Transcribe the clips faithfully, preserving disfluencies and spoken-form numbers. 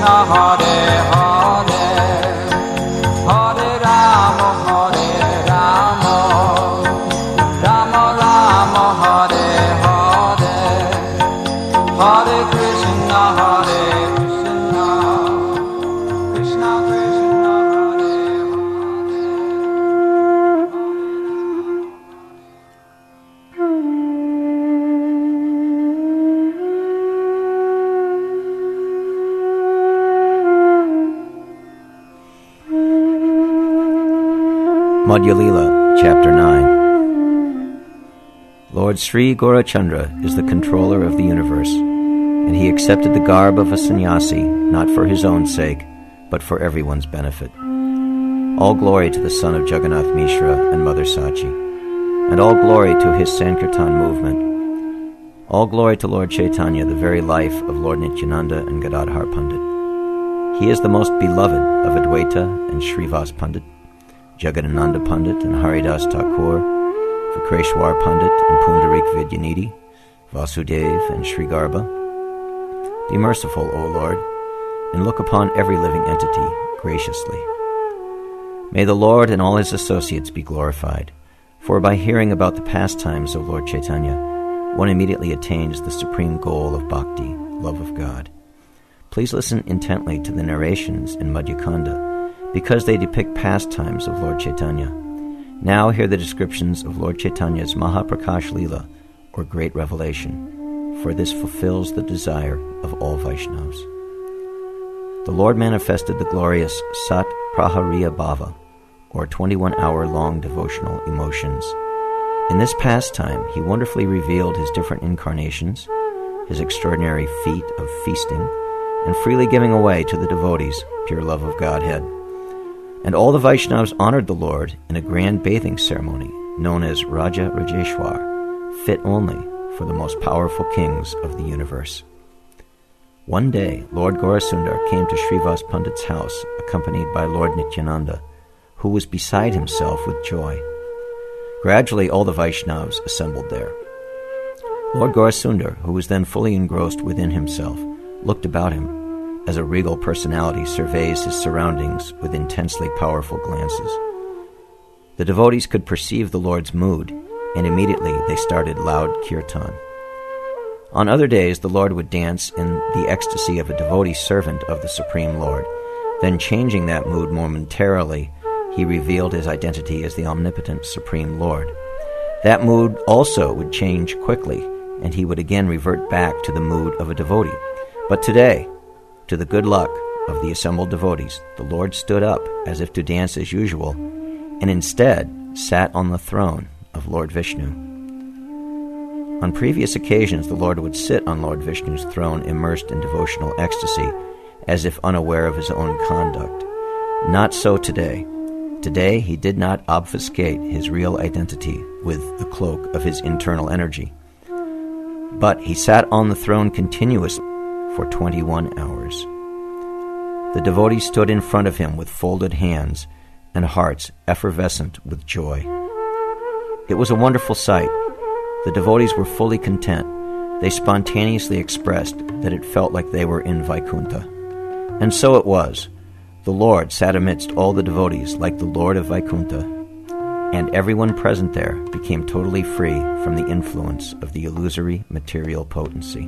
Krishna, Hare Hare, Hare Rama, Hare Rama, Rama Rama, Hare Hare, Hare Krishna, Hare Krishna, Krishna Krishna, Hare Madhya Lila, Chapter nine. Lord Sri Gaurachandra is the controller of the universe, and he accepted the garb of a sannyasi not for his own sake, but for everyone's benefit. All glory to the son of Jagannath Mishra and Mother Sachi, and all glory to his Sankirtan movement. All glory to Lord Chaitanya, the very life of Lord Nityananda and Gadadhar Pandit. He is the most beloved of Advaita and Srivas Pandit, Jagadananda Pandit and Haridas Thakur, Vikreshwar Pandit and Pundarik Vidyanidhi, Vasudev and Sri Garbha. Be merciful, O Lord, and look upon every living entity graciously. May the Lord and all his associates be glorified, for by hearing about the pastimes of Lord Chaitanya, one immediately attains the supreme goal of bhakti, love of God. Please listen intently to the narrations in Madhyakanda, because they depict pastimes of Lord Chaitanya. Now hear the descriptions of Lord Chaitanya's Mahaprakash Leela, or Great Revelation, for this fulfills the desire of all Vaishnavas. The Lord manifested the glorious Sat Prahariya Bhava, or twenty-one hour long devotional emotions. In this pastime, he wonderfully revealed his different incarnations, his extraordinary feat of feasting, and freely giving away to the devotees pure love of Godhead. And all the Vaishnavas honored the Lord in a grand bathing ceremony known as Raja Rajeshwar, fit only for the most powerful kings of the universe. One day, Lord Gaurasundar came to Srivas Pandit's house, accompanied by Lord Nityananda, who was beside himself with joy. Gradually, all the Vaishnavas assembled there. Lord Gaurasundar, who was then fully engrossed within himself, looked about him, as a regal personality surveys his surroundings with intensely powerful glances. The devotees could perceive the Lord's mood, and immediately they started loud kirtan. On other days, the Lord would dance in the ecstasy of a devotee servant of the Supreme Lord. Then, changing that mood momentarily, he revealed his identity as the omnipotent Supreme Lord. That mood also would change quickly, and he would again revert back to the mood of a devotee. But today, to the good luck of the assembled devotees, the Lord stood up as if to dance as usual, and instead sat on the throne of Lord Vishnu. On previous occasions, the Lord would sit on Lord Vishnu's throne immersed in devotional ecstasy, as if unaware of his own conduct. Not so today. Today, he did not obfuscate his real identity with the cloak of his internal energy, but he sat on the throne continuously for twenty-one hours. The devotees stood in front of him with folded hands and hearts effervescent with joy. It was a wonderful sight. The devotees were fully content. They spontaneously expressed that it felt like they were in Vaikuntha. And so it was. The Lord sat amidst all the devotees like the Lord of Vaikuntha, and everyone present there became totally free from the influence of the illusory material potency.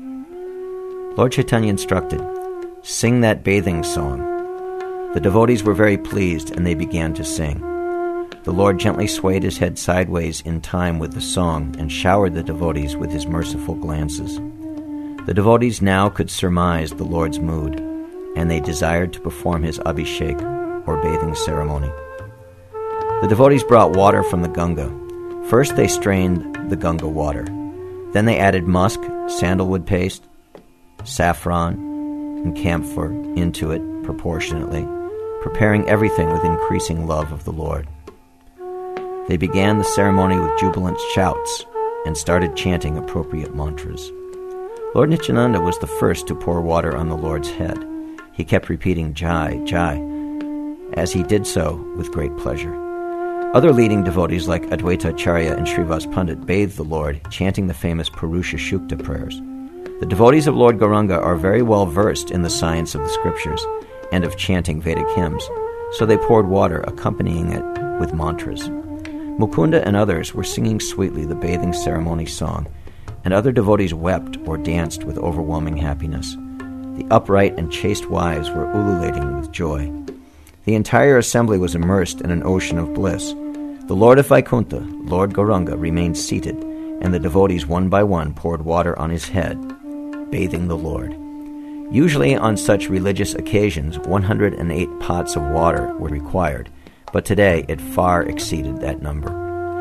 Lord Chaitanya instructed, "Sing that bathing song." The devotees were very pleased, and they began to sing. The Lord gently swayed his head sideways in time with the song and showered the devotees with his merciful glances. The devotees now could surmise the Lord's mood, and they desired to perform his abhishek, or bathing ceremony. The devotees brought water from the Ganga. First they strained the Ganga water. Then they added musk, sandalwood paste, saffron, and camphor into it proportionately, preparing everything with increasing love of the Lord. They began the ceremony with jubilant shouts and started chanting appropriate mantras. Lord Nityananda was the first to pour water on the Lord's head. He kept repeating Jai, Jai, as he did so with great pleasure. Other leading devotees like Advaita Acharya and Srivas Pandit bathed the Lord, chanting the famous Purusha Shukta prayers. The devotees of Lord Gauranga are very well versed in the science of the scriptures and of chanting Vedic hymns, so they poured water accompanying it with mantras. Mukunda and others were singing sweetly the bathing ceremony song, and other devotees wept or danced with overwhelming happiness. The upright and chaste wives were ululating with joy. The entire assembly was immersed in an ocean of bliss. The Lord of Vaikuntha, Lord Gauranga, remained seated, and the devotees one by one poured water on his head, bathing the Lord. Usually on such religious occasions, one hundred eight pots of water were required, but today it far exceeded that number.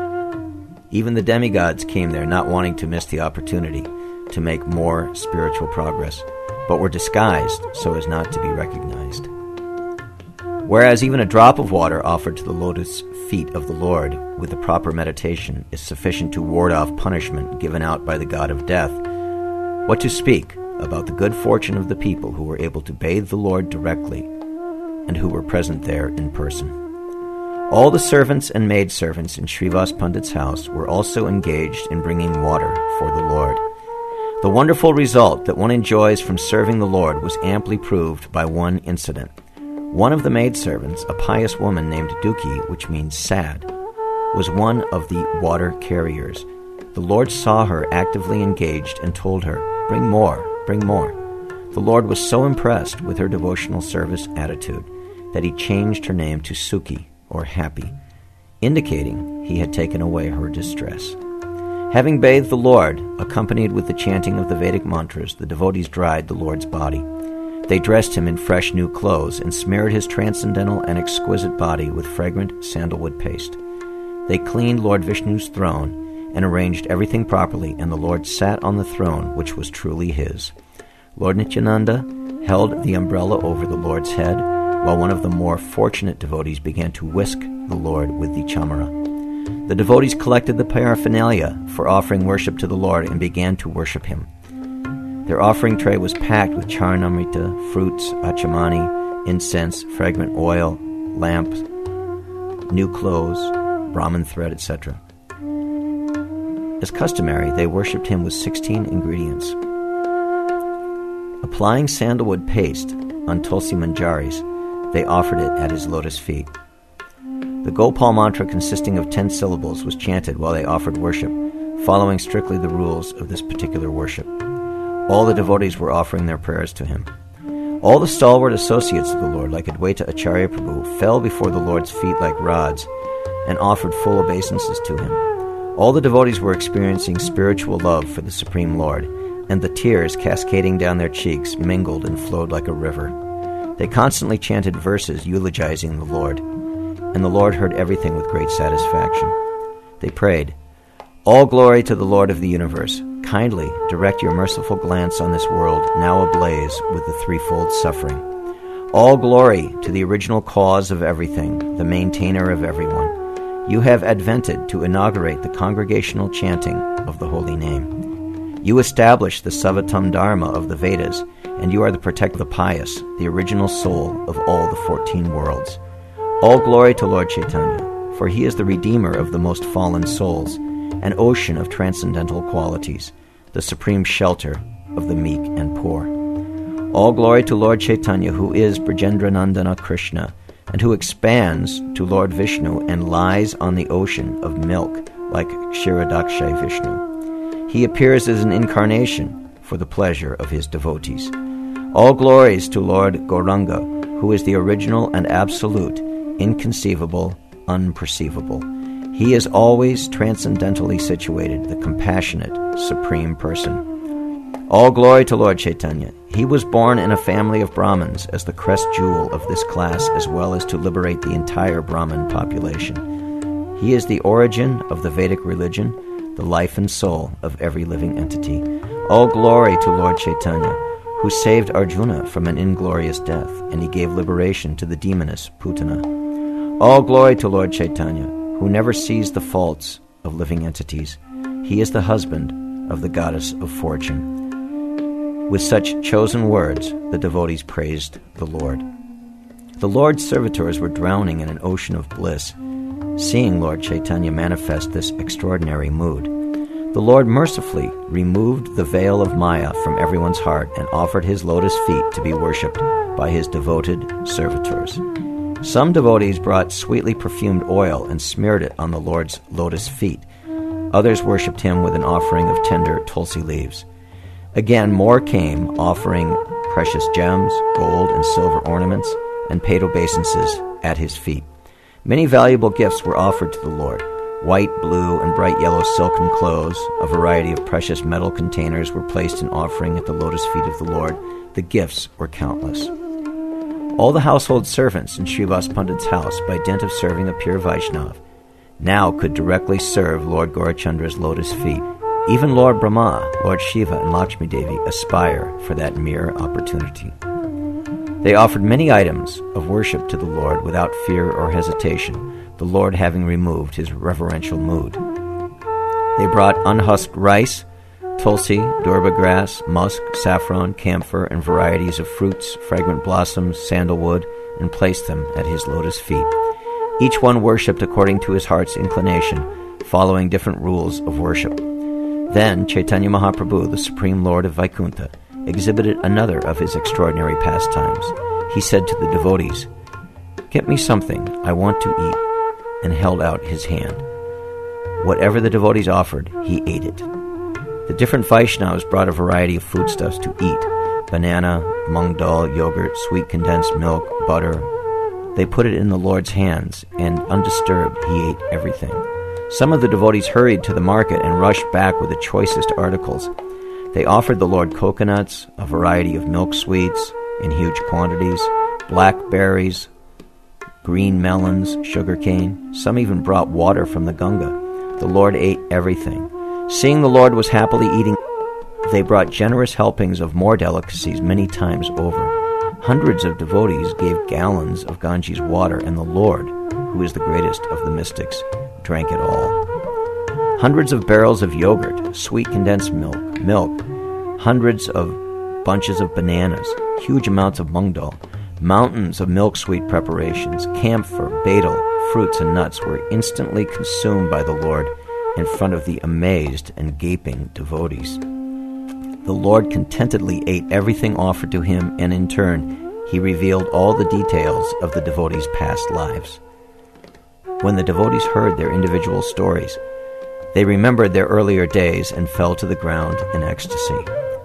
Even the demigods came there not wanting to miss the opportunity to make more spiritual progress, but were disguised so as not to be recognized. Whereas even a drop of water offered to the lotus feet of the Lord with the proper meditation is sufficient to ward off punishment given out by the god of death, what to speak about the good fortune of the people who were able to bathe the Lord directly and who were present there in person. All the servants and maidservants in Srivas Pandit's house were also engaged in bringing water for the Lord. The wonderful result that one enjoys from serving the Lord was amply proved by one incident. One of the maidservants, a pious woman named Duki, which means sad, was one of the water carriers. The Lord saw her actively engaged and told her, "Bring more, bring more." The Lord was so impressed with her devotional service attitude that he changed her name to Sukhi, or happy, indicating he had taken away her distress. Having bathed the Lord, accompanied with the chanting of the Vedic mantras, the devotees dried the Lord's body. They dressed him in fresh new clothes and smeared his transcendental and exquisite body with fragrant sandalwood paste. They cleaned Lord Vishnu's throne and arranged everything properly, and the Lord sat on the throne, which was truly his. Lord Nityananda held the umbrella over the Lord's head, while one of the more fortunate devotees began to whisk the Lord with the chamara. The devotees collected the paraphernalia for offering worship to the Lord and began to worship him. Their offering tray was packed with charnamrita, fruits, achamani, incense, fragrant oil, lamps, new clothes, Brahman thread, et cetera. As customary, they worshipped him with sixteen ingredients. Applying sandalwood paste on tulsi manjaris, they offered it at his lotus feet. The Gopal mantra, consisting of ten syllables, was chanted while they offered worship, following strictly the rules of this particular worship. All the devotees were offering their prayers to him. All the stalwart associates of the Lord, like Advaita Acharya Prabhu, fell before the Lord's feet like rods and offered full obeisances to him. All the devotees were experiencing spiritual love for the Supreme Lord, and the tears cascading down their cheeks mingled and flowed like a river. They constantly chanted verses eulogizing the Lord, and the Lord heard everything with great satisfaction. They prayed, "All glory to the Lord of the universe. Kindly direct your merciful glance on this world, now ablaze with the threefold suffering. All glory to the original cause of everything, the maintainer of everyone. You have advented to inaugurate the congregational chanting of the holy name. You established the Savatam Dharma of the Vedas, and you are the protector of the pious, the original soul of all the fourteen worlds. All glory to Lord Chaitanya, for he is the redeemer of the most fallen souls, an ocean of transcendental qualities, the supreme shelter of the meek and poor. All glory to Lord Chaitanya, who is Brajendranandana Krishna, and who expands to Lord Vishnu and lies on the ocean of milk like Kshirodakshay Vishnu. He appears as an incarnation for the pleasure of his devotees. All glories to Lord Gauranga, who is the original and absolute, inconceivable, unperceivable. He is always transcendentally situated, the compassionate, supreme person. All glory to Lord Chaitanya. He was born in a family of Brahmins as the crest jewel of this class, as well as to liberate the entire Brahmin population. He is the origin of the Vedic religion, the life and soul of every living entity. All glory to Lord Chaitanya, who saved Arjuna from an inglorious death, and he gave liberation to the demoness Putana. All glory to Lord Chaitanya, who never sees the faults of living entities. He is the husband of the goddess of fortune. With such chosen words, the devotees praised the Lord. The Lord's servitors were drowning in an ocean of bliss, seeing Lord Chaitanya manifest this extraordinary mood. The Lord mercifully removed the veil of Maya from everyone's heart and offered his lotus feet to be worshipped by his devoted servitors. Some devotees brought sweetly perfumed oil and smeared it on the Lord's lotus feet. Others worshipped him with an offering of tender tulsi leaves. Again, more came, offering precious gems, gold and silver ornaments, and paid obeisances at his feet. Many valuable gifts were offered to the Lord. White, blue, and bright yellow silken clothes, a variety of precious metal containers were placed in offering at the lotus feet of the Lord. The gifts were countless. All the household servants in Srivas Pandit's house, by dint of serving a pure Vaishnav, now could directly serve Lord Gaurachandra's lotus feet. Even Lord Brahma, Lord Shiva, and Lakshmi Devi aspire for that mere opportunity. They offered many items of worship to the Lord without fear or hesitation, the Lord having removed his reverential mood. They brought unhusked rice, tulsi, durba grass, musk, saffron, camphor, and varieties of fruits, fragrant blossoms, sandalwood, and placed them at his lotus feet. Each one worshipped according to his heart's inclination, following different rules of worship. Then Chaitanya Mahaprabhu, the Supreme Lord of Vaikuntha, exhibited another of his extraordinary pastimes. He said to the devotees, "Get me something I want to eat," and held out his hand. Whatever the devotees offered, he ate it. The different Vaishnavas brought a variety of foodstuffs to eat: banana, mung dal, yogurt, sweet condensed milk, butter. They put it in the Lord's hands, and undisturbed he ate everything. Some of the devotees hurried to the market and rushed back with the choicest articles. They offered the Lord coconuts, a variety of milk sweets in huge quantities, blackberries, green melons, sugarcane. Some even brought water from the Ganga. The Lord ate everything. Seeing the Lord was happily eating, they brought generous helpings of more delicacies many times over. Hundreds of devotees gave gallons of Ganges water, and the Lord, who is the greatest of the mystics, drank it all. Hundreds of barrels of yogurt, sweet condensed milk, milk, hundreds of bunches of bananas, huge amounts of mung dal, mountains of milk sweet preparations, camphor, betel, fruits, and nuts were instantly consumed by the Lord in front of the amazed and gaping devotees. The Lord contentedly ate everything offered to him, and in turn, he revealed all the details of the devotees' past lives. When the devotees heard their individual stories, they remembered their earlier days and fell to the ground in ecstasy.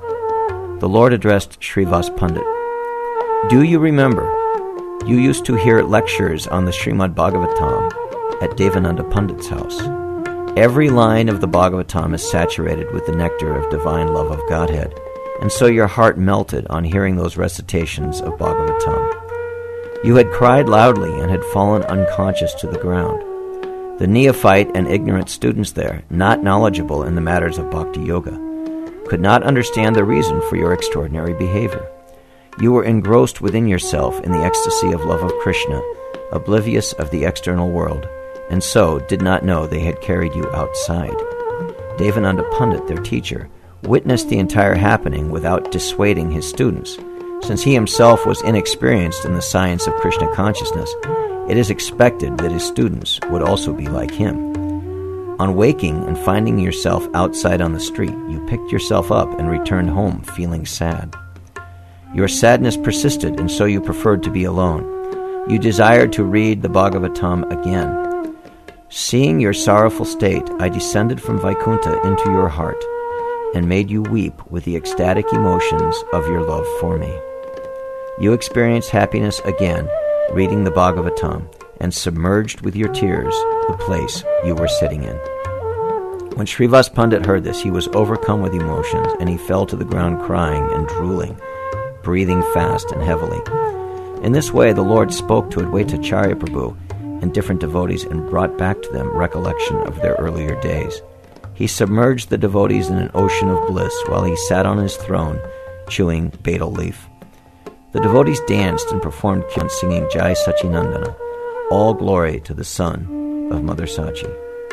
The Lord addressed Srivas Pandit. "Do you remember? You used to hear lectures on the Srimad Bhagavatam at Devananda Pandit's house. Every line of the Bhagavatam is saturated with the nectar of divine love of Godhead, and so your heart melted on hearing those recitations of Bhagavatam. You had cried loudly and had fallen unconscious to the ground. The neophyte and ignorant students there, not knowledgeable in the matters of bhakti yoga, could not understand the reason for your extraordinary behavior. You were engrossed within yourself in the ecstasy of love of Krishna, oblivious of the external world, and so did not know they had carried you outside. Devananda Pandit, their teacher, witnessed the entire happening without dissuading his students. Since he himself was inexperienced in the science of Krishna consciousness, it is expected that his students would also be like him. On waking and finding yourself outside on the street, you picked yourself up and returned home feeling sad. Your sadness persisted, and so you preferred to be alone. You desired to read the Bhagavatam again. Seeing your sorrowful state, I descended from Vaikuntha into your heart and made you weep with the ecstatic emotions of your love for me. You experienced happiness again, reading the Bhagavatam, and submerged with your tears the place you were sitting in." When Srivas Pandit heard this, he was overcome with emotions, and he fell to the ground crying and drooling, breathing fast and heavily. In this way, the Lord spoke to Advaita Acharya Prabhu and different devotees and brought back to them recollection of their earlier days. He submerged the devotees in an ocean of bliss while he sat on his throne, chewing betel leaf. The devotees danced and performed kirtan, singing Jai Sachinandana, all glory to the son of Mother Sachi.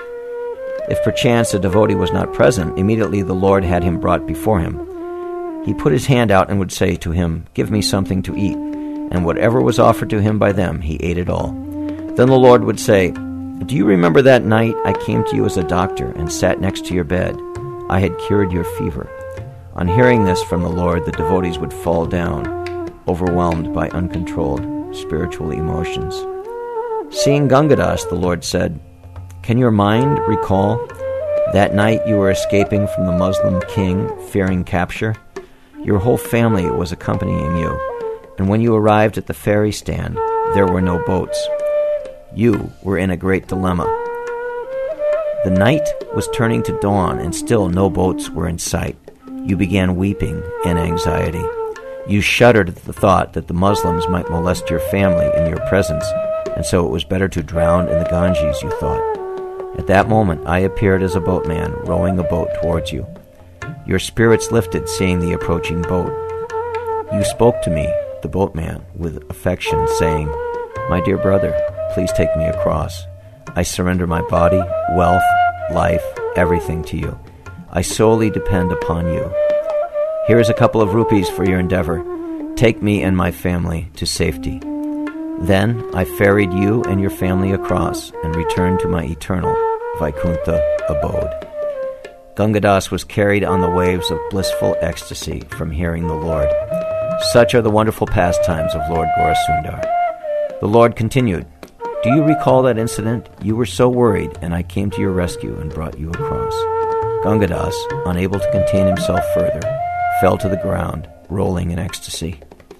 If perchance a devotee was not present, immediately the Lord had him brought before him. He put his hand out and would say to him, "Give me something to eat," and whatever was offered to him by them, he ate it all. Then the Lord would say, "Do you remember that night I came to you as a doctor and sat next to your bed? I had cured your fever." On hearing this from the Lord, the devotees would fall down, overwhelmed by uncontrolled spiritual emotions. Seeing Gangadas, the Lord said, "Can your mind recall that night you were escaping from the Muslim king, fearing capture? Your whole family was accompanying you, and when you arrived at the ferry stand, there were no boats. You were in a great dilemma. The night was turning to dawn, and still no boats were in sight. You began weeping in anxiety. You shuddered at the thought that the Muslims might molest your family in your presence, and so it was better to drown in the Ganges, you thought. At that moment, I appeared as a boatman, rowing a boat towards you. Your spirits lifted, seeing the approaching boat. You spoke to me, the boatman, with affection, saying, 'My dear brother, please take me across. I surrender my body, wealth, life, everything to you. I solely depend upon you. Here is a couple of rupees for your endeavor. Take me and my family to safety.' Then I ferried you and your family across and returned to my eternal Vaikuntha abode." Gangadas was carried on the waves of blissful ecstasy from hearing the Lord. Such are the wonderful pastimes of Lord Gaurasundar. The Lord continued, "Do you recall that incident? You were so worried, and I came to your rescue and brought you across." Gangadas, unable to contain himself further, fell to the ground, rolling in ecstasy.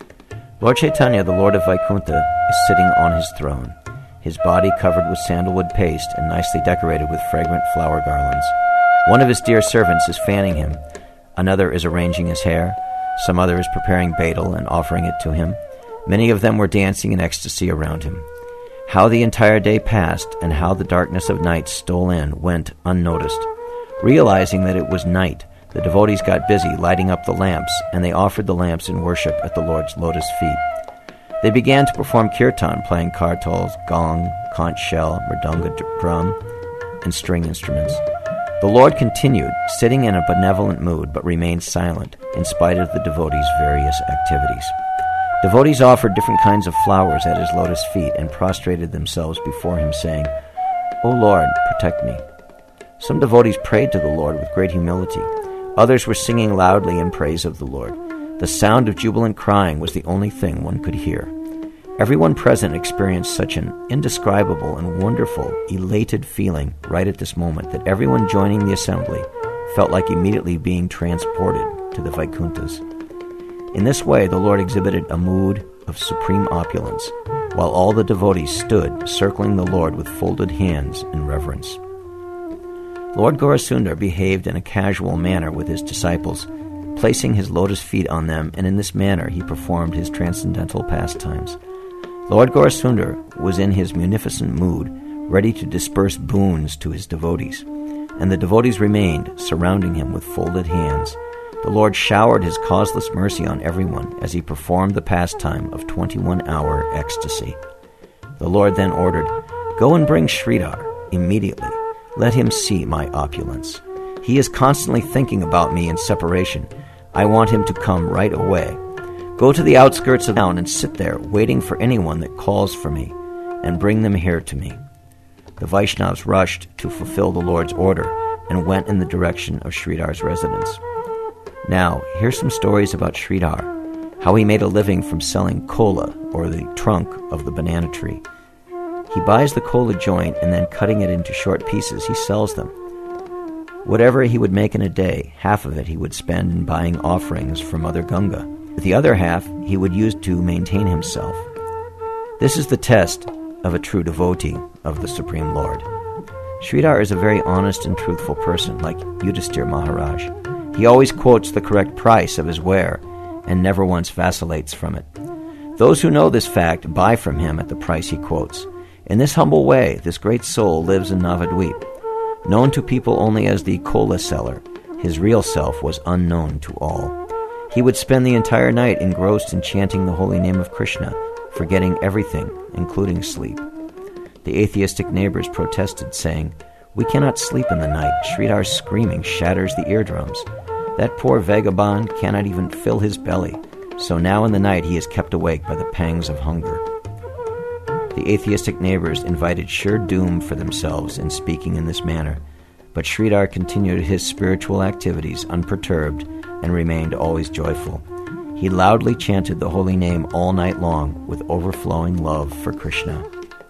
Lord Chaitanya, the Lord of Vaikuntha, is sitting on his throne, his body covered with sandalwood paste and nicely decorated with fragrant flower garlands. One of his dear servants is fanning him, another is arranging his hair, some other is preparing betel and offering it to him. Many of them were dancing in ecstasy around him. How the entire day passed, and how the darkness of night stole in, went unnoticed. Realizing that it was night, the devotees got busy lighting up the lamps, and they offered the lamps in worship at the Lord's lotus feet. They began to perform kirtan, playing kartals, gong, conch shell, mridanga drum, and string instruments. The Lord continued, sitting in a benevolent mood, but remained silent, in spite of the devotees' various activities. Devotees offered different kinds of flowers at his lotus feet and prostrated themselves before him, saying, "O Lord, protect me." Some devotees prayed to the Lord with great humility. Others were singing loudly in praise of the Lord. The sound of jubilant crying was the only thing one could hear. Everyone present experienced such an indescribable and wonderful, elated feeling right at this moment that everyone joining the assembly felt like immediately being transported to the Vaikunthas. In this way, the Lord exhibited a mood of supreme opulence, while all the devotees stood circling the Lord with folded hands in reverence. Lord Gaurasundar behaved in a casual manner with his disciples, placing his lotus feet on them, and in this manner he performed his transcendental pastimes. Lord Gaurasundar was in his munificent mood, ready to disperse boons to his devotees, and the devotees remained, surrounding him with folded hands. The Lord showered his causeless mercy on everyone as he performed the pastime of twenty-one-hour ecstasy. The Lord then ordered, "Go and bring Sridhar immediately. Let him see my opulence. He is constantly thinking about me in separation. I want him to come right away. Go to the outskirts of town and sit there, waiting for anyone that calls for me, and bring them here to me." The Vaishnavas rushed to fulfill the Lord's order and went in the direction of Sridhar's residence. Now, here's some stories about Sridhar, how he made a living from selling kola, or the trunk of the banana tree. He buys the kola joint, and then cutting it into short pieces, he sells them. Whatever he would make in a day, half of it he would spend in buying offerings for Mother Ganga. The other half he would use to maintain himself. This is the test of a true devotee of the Supreme Lord. Sridhar is a very honest and truthful person, like Yudhisthira Maharaj. He always quotes the correct price of his ware and never once vacillates from it. Those who know this fact buy from him at the price he quotes. In this humble way, this great soul lives in Navadvip. Known to people only as the kola seller, his real self was unknown to all. He would spend the entire night engrossed in chanting the holy name of Krishna, forgetting everything, including sleep. The atheistic neighbors protested, saying, "We cannot sleep in the night. Sridhar's screaming shatters the eardrums. That poor vagabond cannot even fill his belly, so now in the night he is kept awake by the pangs of hunger." The atheistic neighbors invited sure doom for themselves in speaking in this manner, but Sridhar continued his spiritual activities unperturbed and remained always joyful. He loudly chanted the holy name all night long with overflowing love for Krishna.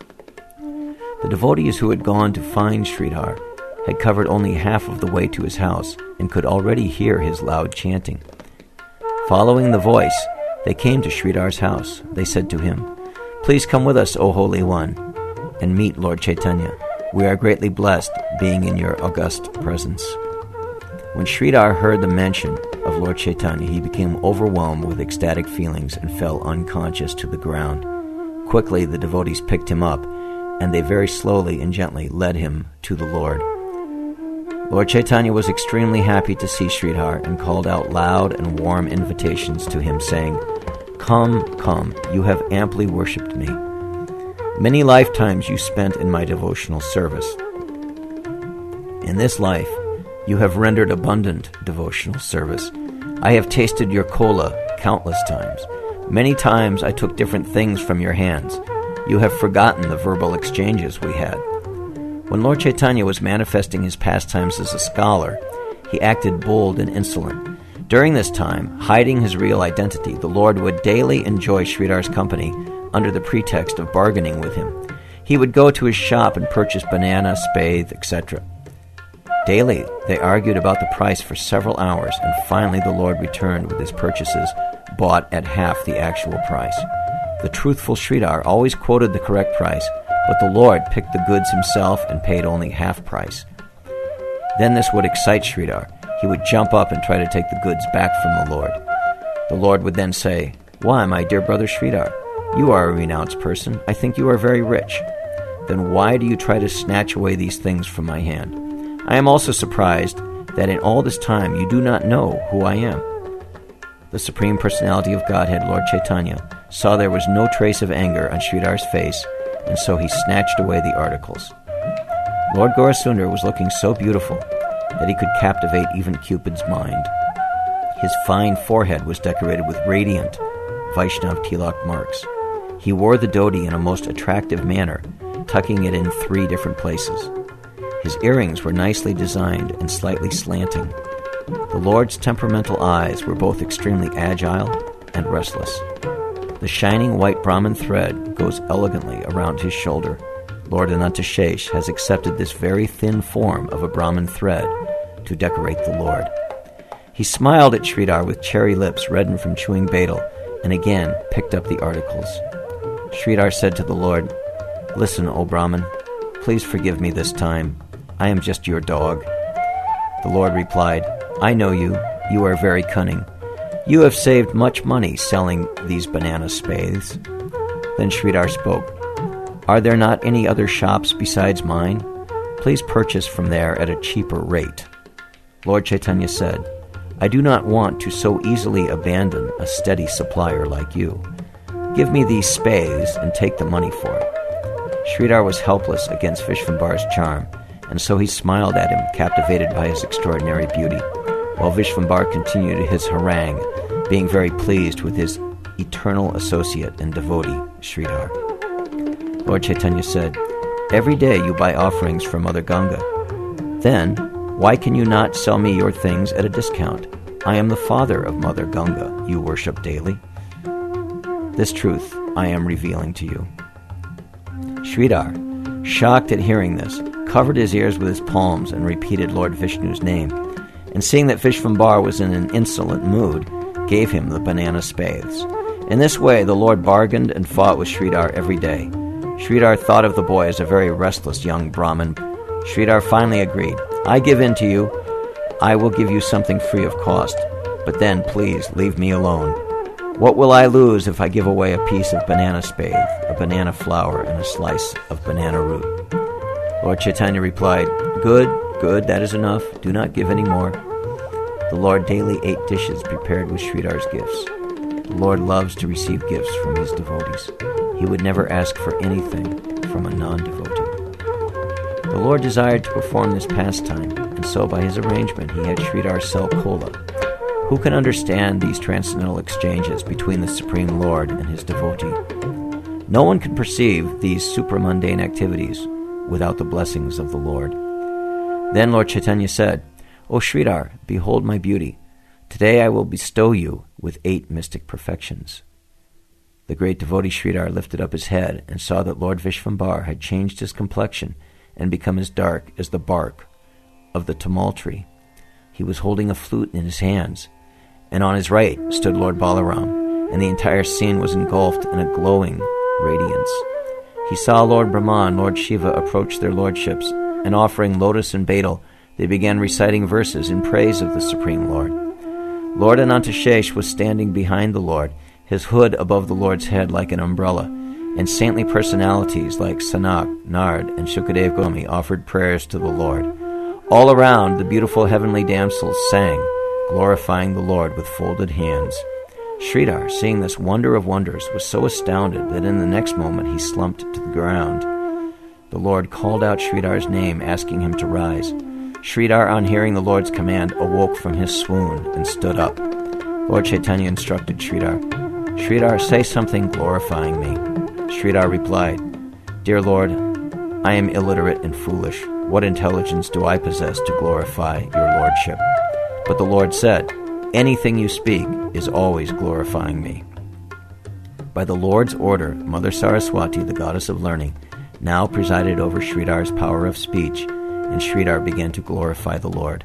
The devotees who had gone to find Sridhar had covered only half of the way to his house and could already hear his loud chanting. Following the voice, they came to Sridhar's house. They said to him, "Please come with us, O Holy One, and meet Lord Chaitanya. We are greatly blessed being in your august presence." When Sridhar heard the mention of Lord Chaitanya, he became overwhelmed with ecstatic feelings and fell unconscious to the ground. Quickly, the devotees picked him up, and they very slowly and gently led him to the Lord. Lord Chaitanya was extremely happy to see Sridhar and called out loud and warm invitations to him, saying, "Come, come, you have amply worshipped me. Many lifetimes you spent in my devotional service. In this life, you have rendered abundant devotional service. I have tasted your kola countless times. Many times I took different things from your hands. You have forgotten the verbal exchanges we had." When Lord Chaitanya was manifesting his pastimes as a scholar, he acted bold and insolent. During this time, hiding his real identity, the Lord would daily enjoy Sridhar's company under the pretext of bargaining with him. He would go to his shop and purchase banana, spathe, et cetera. Daily, they argued about the price for several hours, and finally the Lord returned with his purchases, bought at half the actual price. The truthful Sridhar always quoted the correct price, but the Lord picked the goods himself and paid only half price. Then this would excite Sridhar. He would jump up and try to take the goods back from the Lord. The Lord would then say, "Why, my dear brother Sridhar, you are a renounced person. I think you are very rich. Then why do you try to snatch away these things from my hand? I am also surprised that in all this time you do not know who I am." The Supreme Personality of Godhead, Lord Chaitanya, saw there was no trace of anger on Sridhar's face, and so he snatched away the articles. Lord Gaurasundar was looking so beautiful that he could captivate even Cupid's mind. His fine forehead was decorated with radiant Vaishnav tilak marks. He wore the dhoti in a most attractive manner, tucking it in three different places. His earrings were nicely designed and slightly slanting. The Lord's temperamental eyes were both extremely agile and restless. The shining white Brahman thread goes elegantly around his shoulder. Lord Anantashesh has accepted this very thin form of a Brahman thread to decorate the Lord. He smiled at Sridhar with cherry lips reddened from chewing betel, and again picked up the articles. Sridhar said to the Lord, "Listen, O Brahman, please forgive me this time. I am just your dog." The Lord replied, "I know you. You are very cunning. You have saved much money selling these banana spathes." Then Sridhar spoke, "Are there not any other shops besides mine? Please purchase from there at a cheaper rate." Lord Chaitanya said, "I do not want to so easily abandon a steady supplier like you. Give me these spathes and take the money for it." Sridhar was helpless against Vishvambar's charm, and so he smiled at him, captivated by his extraordinary beauty, while Vishvambar continued his harangue, being very pleased with his eternal associate and devotee, Sridhar. Lord Chaitanya said, "Every day you buy offerings from Mother Ganga. Then, why can you not sell me your things at a discount? I am the father of Mother Ganga you worship daily. This truth I am revealing to you." Sridhar, shocked at hearing this, covered his ears with his palms and repeated Lord Vishnu's name, and seeing that Vishvambar was in an insolent mood, gave him the banana spathes. In this way, the Lord bargained and fought with Sridhar every day. Sridhar thought of the boy as a very restless young Brahmin. Sridhar finally agreed, "I give in to you. I will give you something free of cost, but then please leave me alone. What will I lose if I give away a piece of banana spathe, a banana flower, and a slice of banana root?" Lord Chaitanya replied, "Good, good, that is enough. Do not give any more." The Lord daily ate dishes prepared with Sridhar's gifts. The Lord loves to receive gifts from his devotees. He would never ask for anything from a non-devotee. The Lord desired to perform this pastime, and so by his arrangement he had Sridhar sell kola. Who can understand these transcendental exchanges between the Supreme Lord and his devotee? No one can perceive these supramundane activities without the blessings of the Lord. Then Lord Chaitanya said, O Sridhar, behold my beauty. Today I will bestow you with eight mystic perfections. The great devotee Sridhar lifted up his head and saw that Lord Vishvambar had changed his complexion and become as dark as the bark of the tamal tree. He was holding a flute in his hands, and on his right stood Lord Balaram, and the entire scene was engulfed in a glowing radiance. He saw Lord Brahma and Lord Shiva approach their lordships, and offering lotus and betel, they began reciting verses in praise of the Supreme Lord. Lord Anantashesh was standing behind the Lord, his hood above the Lord's head like an umbrella, and saintly personalities like Sanak, Nard, and Shukadev Goswami offered prayers to the Lord. All around, the beautiful heavenly damsels sang, glorifying the Lord with folded hands. Sridhar, seeing this wonder of wonders, was so astounded that in the next moment he slumped to the ground. The Lord called out Sridhar's name, asking him to rise. Sridhar, on hearing the Lord's command, awoke from his swoon and stood up. Lord Chaitanya instructed Sridhar, Sridhar, say something glorifying me. Sridhar replied, Dear Lord, I am illiterate and foolish. What intelligence do I possess to glorify your lordship? But the Lord said, Anything you speak is always glorifying me. By the Lord's order, Mother Saraswati, the goddess of learning, now presided over Sridhar's power of speech, and Sridhar began to glorify the Lord.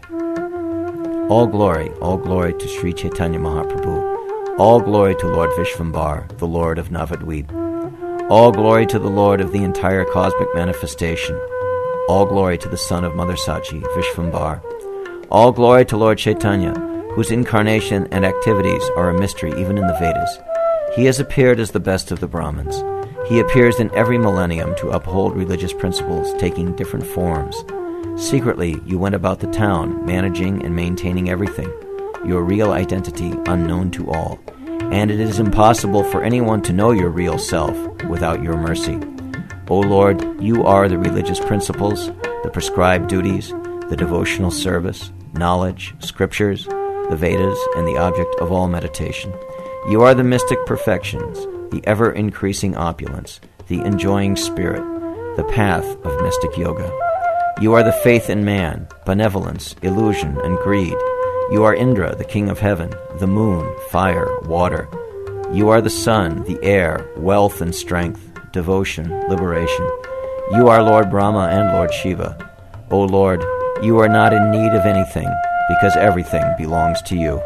All glory, all glory to Sri Chaitanya Mahaprabhu. All glory to Lord Vishvambar, the Lord of Navadvip. All glory to the Lord of the entire cosmic manifestation. All glory to the son of Mother Sachi, Vishvambar. All glory to Lord Chaitanya, whose incarnation and activities are a mystery even in the Vedas. He has appeared as the best of the Brahmins. He appears in every millennium to uphold religious principles, taking different forms. Secretly, you went about the town, managing and maintaining everything, your real identity unknown to all, and it is impossible for anyone to know your real self without your mercy. O Lord, you are the religious principles, the prescribed duties, the devotional service, knowledge, scriptures, the Vedas, and the object of all meditation. You are the mystic perfections, the ever-increasing opulence, the enjoying spirit, the path of mystic yoga. You are the faith in man, benevolence, illusion, and greed. You are Indra, the king of heaven, the moon, fire, water. You are the sun, the air, wealth and strength, devotion, liberation. You are Lord Brahma and Lord Shiva. O Lord, you are not in need of anything, because everything belongs to you.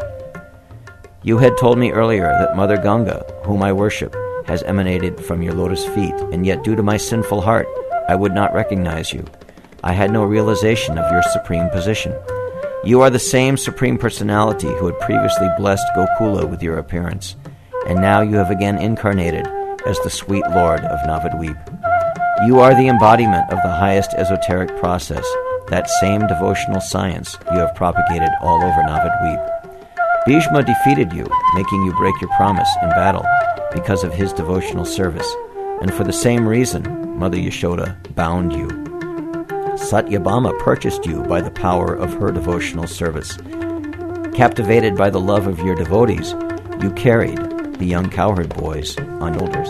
You had told me earlier that Mother Ganga, whom I worship, has emanated from your lotus feet, and yet due to my sinful heart, I would not recognize you. I had no realization of your supreme position. You are the same Supreme Personality who had previously blessed Gokula with your appearance, and now you have again incarnated as the sweet Lord of Navadvip. You are the embodiment of the highest esoteric process, that same devotional science you have propagated all over Navadvip. Bhishma defeated you, making you break your promise in battle because of his devotional service, and for the same reason, Mother Yashoda bound you. Satyabhama purchased you by the power of her devotional service. Captivated by the love of your devotees, you carried the young cowherd boys on shoulders.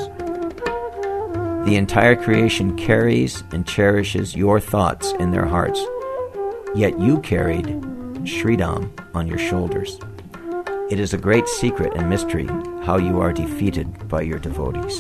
The entire creation carries and cherishes your thoughts in their hearts, yet you carried Sridham on your shoulders. It is a great secret and mystery how you are defeated by your devotees.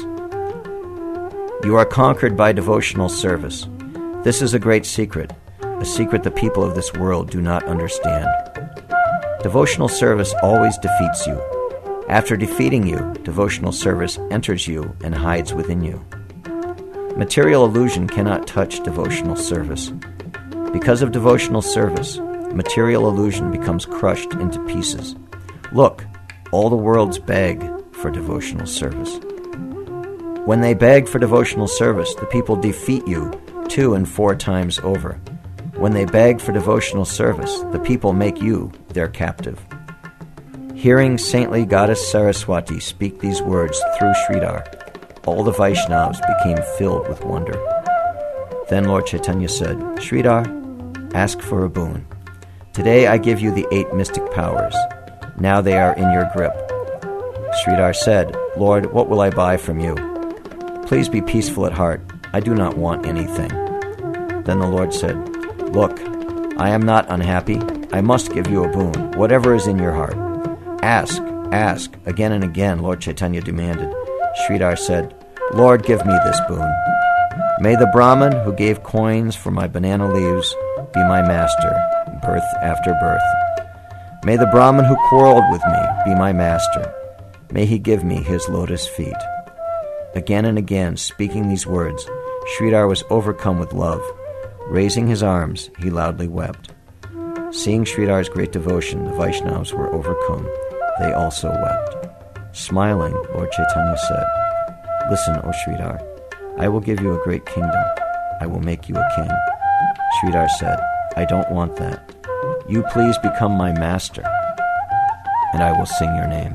You are conquered by devotional service. This is a great secret, a secret the people of this world do not understand. Devotional service always defeats you. After defeating you, devotional service enters you and hides within you. Material illusion cannot touch devotional service. Because of devotional service, material illusion becomes crushed into pieces. Look, all the worlds beg for devotional service. When they beg for devotional service, the people defeat you two and four times over. When they beg for devotional service, the people make you their captive. Hearing saintly goddess Saraswati speak these words through Sridhar, all the Vaishnavas became filled with wonder. Then Lord Chaitanya said, Sridhar, ask for a boon. Today I give you the eight mystic powers. Now they are in your grip. Sridhar said, Lord, what will I buy from you? Please be peaceful at heart. I do not want anything. Then the Lord said, Look, I am not unhappy. I must give you a boon, whatever is in your heart. Ask, ask, again and again, Lord Chaitanya demanded. Sridhar said, Lord, give me this boon. May the Brahmin who gave coins for my banana leaves be my master, birth after birth. May the Brahmin who quarreled with me be my master. May he give me his lotus feet. Again and again, speaking these words, Sridhar was overcome with love. Raising his arms, he loudly wept. Seeing Sridhar's great devotion, the Vaishnavas were overcome. They also wept. Smiling, Lord Chaitanya said, Listen, O Sridhar, I will give you a great kingdom. I will make you a king. Sridhar said, I don't want that. You please become my master, and I will sing your name.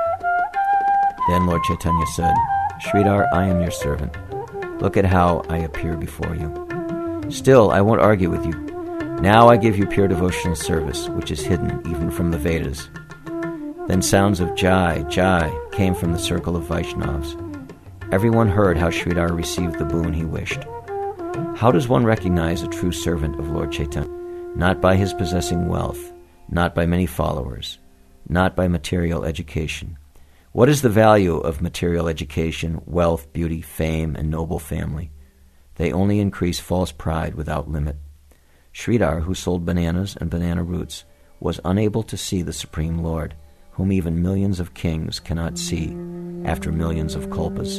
Then Lord Chaitanya said, Sridhar, I am your servant. Look at how I appear before you. Still, I won't argue with you. Now I give you pure devotional service, which is hidden even from the Vedas. Then sounds of Jai, Jai came from the circle of Vaishnavas. Everyone heard how Sridhar received the boon he wished. How does one recognize a true servant of Lord Chaitanya? Not by his possessing wealth, not by many followers, not by material education. What is the value of material education, wealth, beauty, fame, and noble family? They only increase false pride without limit. Sridhar, who sold bananas and banana roots, was unable to see the Supreme Lord, whom even millions of kings cannot see after millions of kalpas.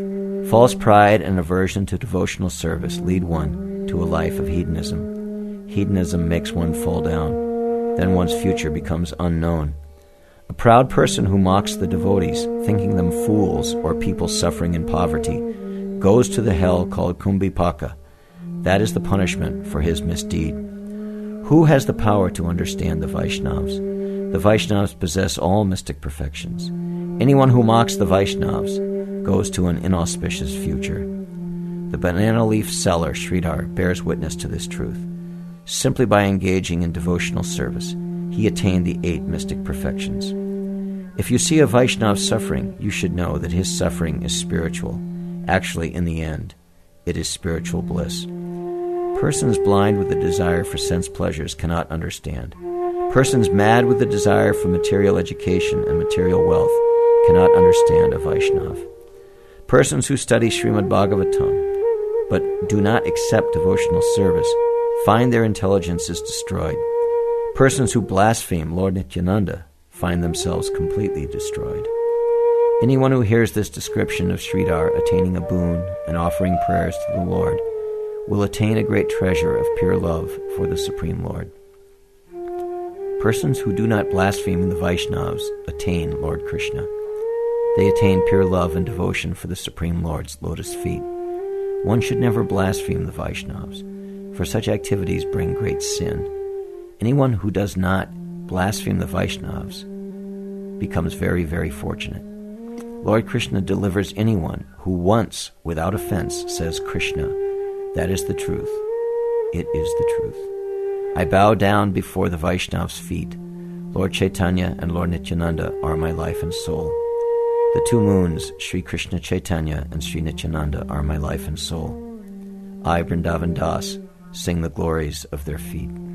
False pride and aversion to devotional service lead one to a life of hedonism. Hedonism makes one fall down. Then one's future becomes unknown. A proud person who mocks the devotees, thinking them fools or people suffering in poverty, goes to the hell called Kumbhipaka. That is the punishment for his misdeed. Who has the power to understand the Vaishnavas? The Vaishnavas possess all mystic perfections. Anyone who mocks the Vaishnavas goes to an inauspicious future. The banana leaf seller, Sridhar, bears witness to this truth. Simply by engaging in devotional service, he attained the eight mystic perfections. If you see a Vaishnava suffering, you should know that his suffering is spiritual. Actually, in the end, it is spiritual bliss. Persons blind with the desire for sense pleasures cannot understand. Persons mad with the desire for material education and material wealth cannot understand a Vaishnava. Persons who study Srimad Bhagavatam but do not accept devotional service find their intelligence is destroyed. Persons who blaspheme Lord Nityananda find themselves completely destroyed. Anyone who hears this description of Sridhar attaining a boon and offering prayers to the Lord will attain a great treasure of pure love for the Supreme Lord. Persons who do not blaspheme the Vaishnavas attain Lord Krishna. They attain pure love and devotion for the Supreme Lord's lotus feet. One should never blaspheme the Vaishnavas, for such activities bring great sin. Anyone who does not blaspheme the Vaishnavas becomes very, very fortunate. Lord Krishna delivers anyone who once, without offense, says Krishna. That is the truth. It is the truth. I bow down before the Vaishnav's feet. Lord Chaitanya and Lord Nityananda are my life and soul. The two moons, Sri Krishna Chaitanya and Sri Nityananda, are my life and soul. I, Vrindavan Das, sing the glories of their feet.